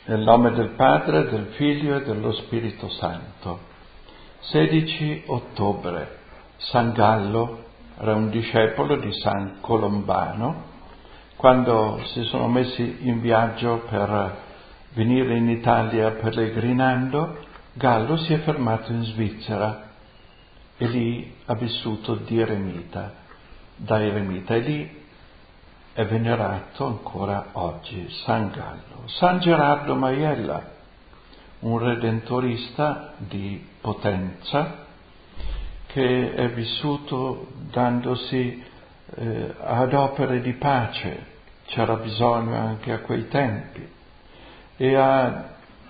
Nel nome del Padre, del Figlio e dello Spirito Santo. 16 ottobre. San Gallo era un discepolo di San Colombano. Quando si sono messi in viaggio per venire in Italia pellegrinando, Gallo si è fermato in Svizzera e lì ha vissuto da eremita, e lì è venerato ancora oggi San Gallo. San Gerardo Majella, un redentorista di Potenza, che è vissuto dandosi ad opere di pace, c'era bisogno anche a quei tempi, e a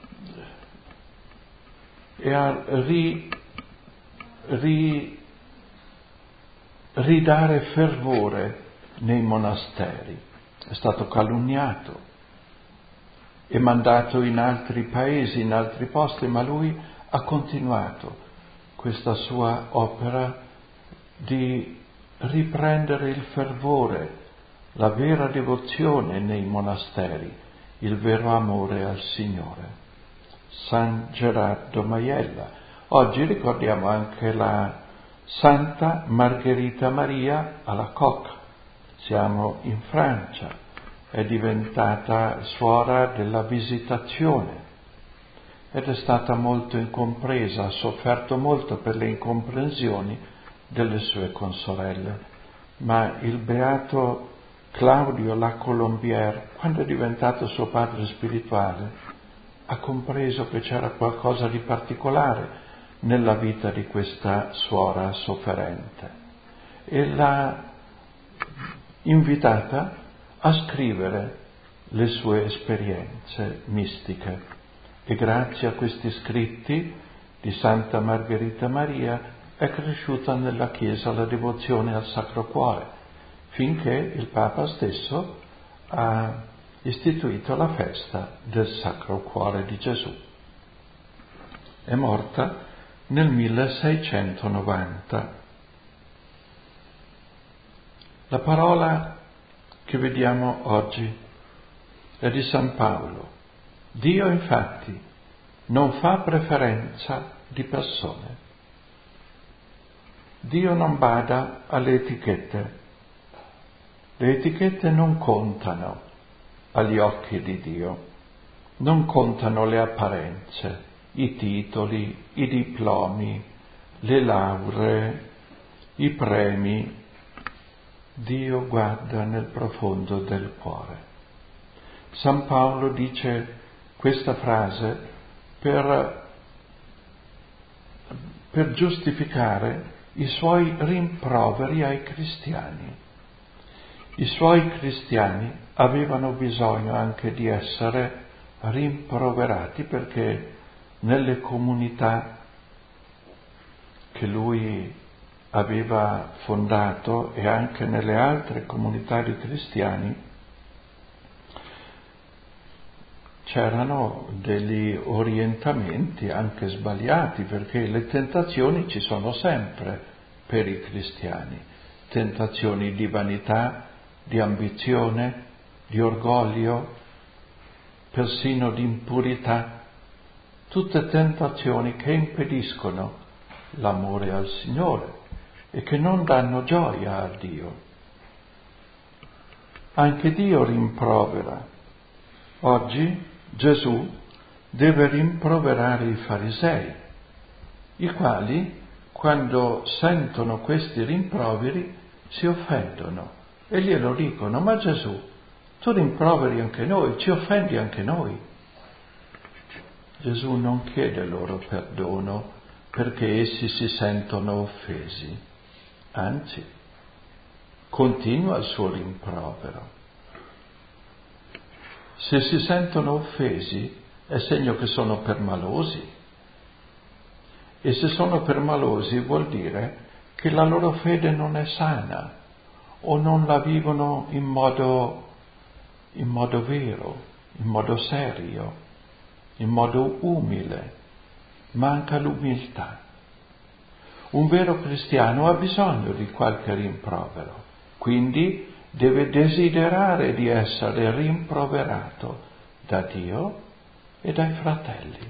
ridare fervore nei monasteri. È stato calunniato e mandato in altri paesi, in altri posti, ma lui ha continuato questa sua opera di riprendere il fervore, la vera devozione nei monasteri, il vero amore al Signore. San Gerardo Majella. Oggi ricordiamo anche la Santa Margherita Maria Alacoque. Siamo in Francia, è diventata suora della Visitazione ed è stata molto incompresa, ha sofferto molto per le incomprensioni delle sue consorelle, ma il beato Claudio La Colombière, quando è diventato suo padre spirituale, ha compreso che c'era qualcosa di particolare nella vita di questa suora sofferente e l'ha invitata a scrivere le sue esperienze mistiche, e grazie a questi scritti di Santa Margherita Maria è cresciuta nella Chiesa la devozione al Sacro Cuore, finché il Papa stesso ha istituito la festa del Sacro Cuore di Gesù. È morta nel 1690. La parola che vediamo oggi è di San Paolo. Dio infatti non fa preferenza di persone. Dio non bada alle etichette. Le etichette non contano agli occhi di Dio. Non contano le apparenze, i titoli, i diplomi, le lauree, i premi. Dio guarda nel profondo del cuore. San Paolo dice questa frase per giustificare i suoi rimproveri ai cristiani. I suoi cristiani avevano bisogno anche di essere rimproverati, perché nelle comunità che lui aveva fondato e anche nelle altre comunità di cristiani c'erano degli orientamenti anche sbagliati, perché le tentazioni ci sono sempre per i cristiani, tentazioni di vanità, di ambizione, di orgoglio, persino di impurità, tutte tentazioni che impediscono l'amore al Signore e che non danno gioia a Dio. Anche Dio rimprovera. Oggi Gesù deve rimproverare i farisei, i quali, quando sentono questi rimproveri, si offendono e glielo dicono: ma Gesù, tu rimproveri anche noi, ci offendi anche noi. Gesù non chiede loro perdono perché essi si sentono offesi, anzi, continua il suo rimprovero. Se si sentono offesi è segno che sono permalosi, e se sono permalosi vuol dire che la loro fede non è sana o non la vivono in modo vero, in modo serio, in modo umile. Manca l'umiltà. Un vero cristiano ha bisogno di qualche rimprovero, quindi deve desiderare di essere rimproverato da Dio e dai fratelli.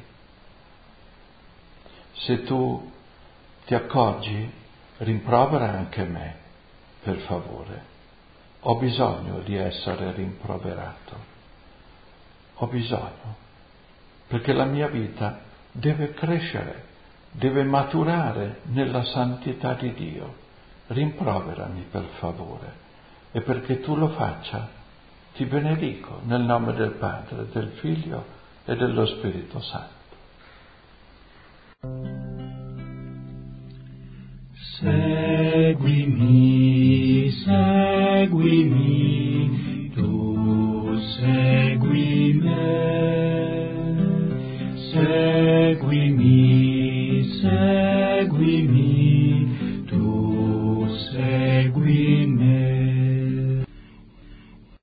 Se tu ti accorgi, rimprovera anche me, per favore. Ho bisogno di essere rimproverato. Ho bisogno, perché la mia vita deve crescere, deve maturare nella santità di Dio. Rimproverami per favore, e perché tu lo faccia, ti benedico nel nome del Padre, del Figlio e dello Spirito Santo. Seguimi, seguimi.